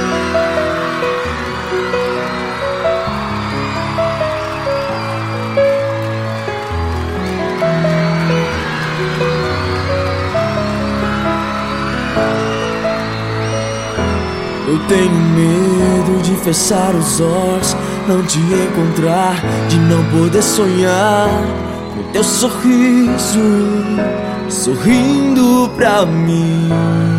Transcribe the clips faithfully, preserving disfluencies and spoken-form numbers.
Eu tenho medo de fechar os olhos, não te encontrar, de não poder sonhar com teu sorriso sorrindo pra mim.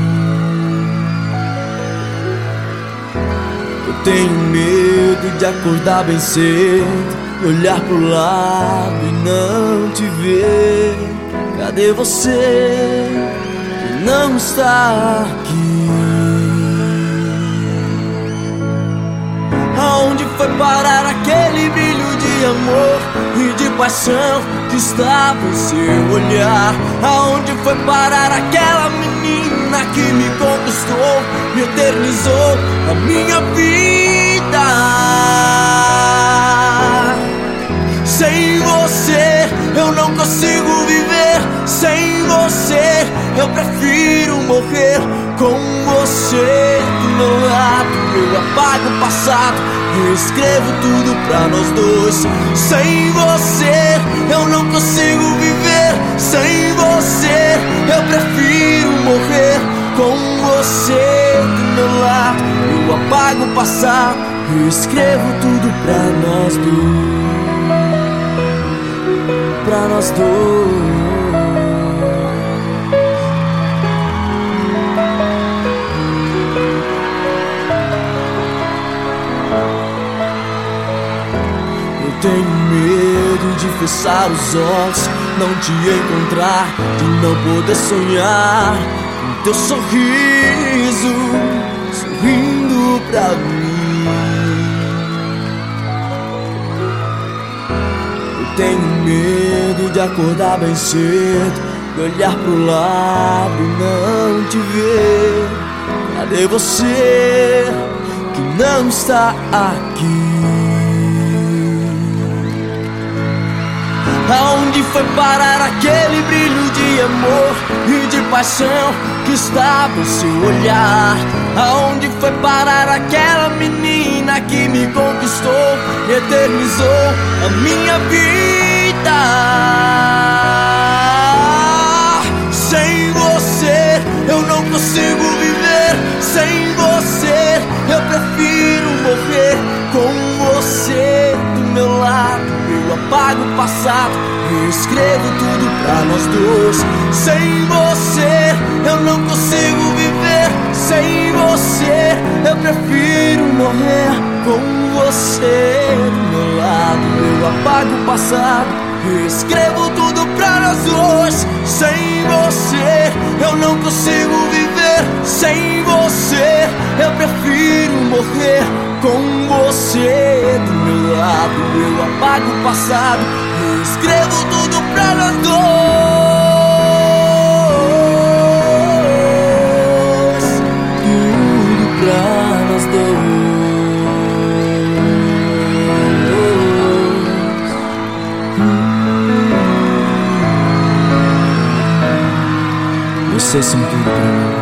Eu tenho medo de acordar bem cedo e olhar pro lado e não te ver. Cadê você que não está aqui? Aonde foi parar aquele brilho de amor e de paixão que estava em seu olhar? Aonde foi parar aquela menina que me conquistou, me eternizou a minha vida? Sem você eu não consigo viver, sem você eu prefiro morrer. Com você do meu lado eu apago o passado, eu escrevo tudo pra nós dois. Sem você eu não consigo viver, sem você eu prefiro morrer. Com você do meu lado eu apago o passado, eu escrevo tudo pra nós dois, pra nós dois. Tenho medo de fechar os olhos, não te encontrar, de não poder sonhar com teu sorriso sorrindo pra mim. Eu tenho medo de acordar bem cedo e olhar pro lado e não te ver. Cadê você que não está aqui? Aonde foi parar aquele brilho de amor e de paixão que estava em seu olhar? Aonde foi parar aquela menina que me conquistou e eternizou a minha vida? Sem você eu não consigo viver, sem você eu prefiro morrer. Com você do meu lado eu apago o passado, eu escrevo tudo pra nós dois. Sem você eu não consigo viver, sem você eu prefiro morrer. Com você do meu lado eu apago o passado, eu escrevo tudo pra nós dois. Sem você eu não consigo viver, sem você eu prefiro morrer. Com você do meu lado eu apago o passado, eu escrevo tudo pra nós dois, tudo pra nós dois. Vocês são tudo pra mim.